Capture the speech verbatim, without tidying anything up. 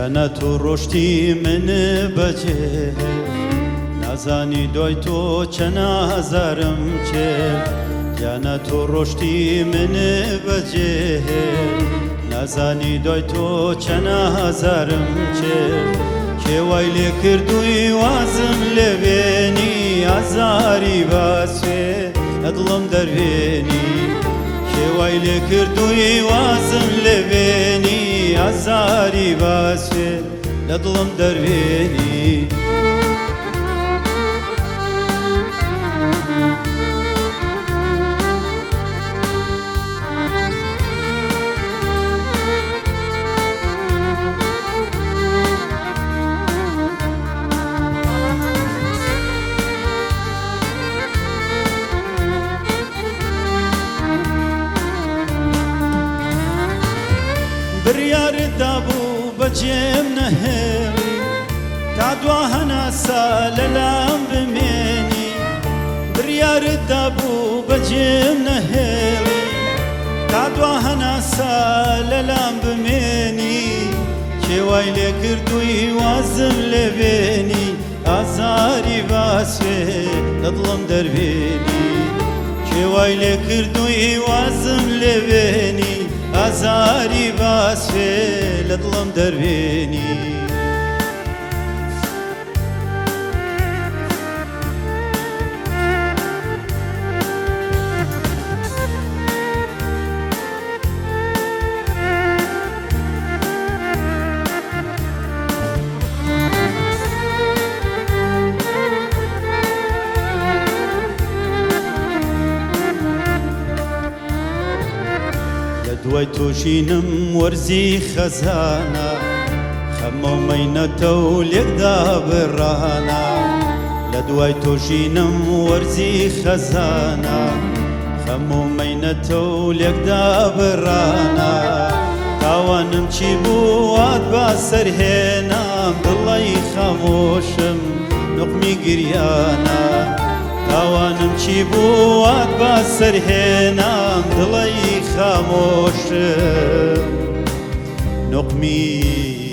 گیانە تو ڕۆشتی من بەجێ نازانی دوای تۆ چەند هەزارم چێ گیانە تو ڕۆشتی من بەجێ نازانی دوای تۆ چەند هەزارم چێ کێوای لێ کردووی وازم لێبێنی ئازاری باسوێ لە دڵم دەربێنی کێوای لێ کردووی وازم لێبێنی ئازاری باسوێ لە دڵم دەربێنی بڕیارت دابوو بەجێم نەهێڵی تا دوا هەناسە لەلام بمێنی بڕیارت دابوو بەجێم نەهێڵی تا دوا هەناسە لەلام بمێنی کێوای لێ کردووی وازم لێبێنی ئازاری باسوێ لە دڵم دەربێنی کێوای لێ کردووی وازم لێبێنی ئازاری باسوێ لە دڵم دەربێنی دوای تۆژینم وەرزی خەزانە خەمە و مەینەتە و لێکدا بڕانە لە دوای تۆژینم وەرزی خەزانە خەمە و مەینەتە و لێکدا بڕانە تاوانم چی بوو وات با سەرهێنام دڵی خەمۆشم نوقمی گریانە تاوانم چی بوو وات با سەرهێنام دڵی خامۆشم نوقمی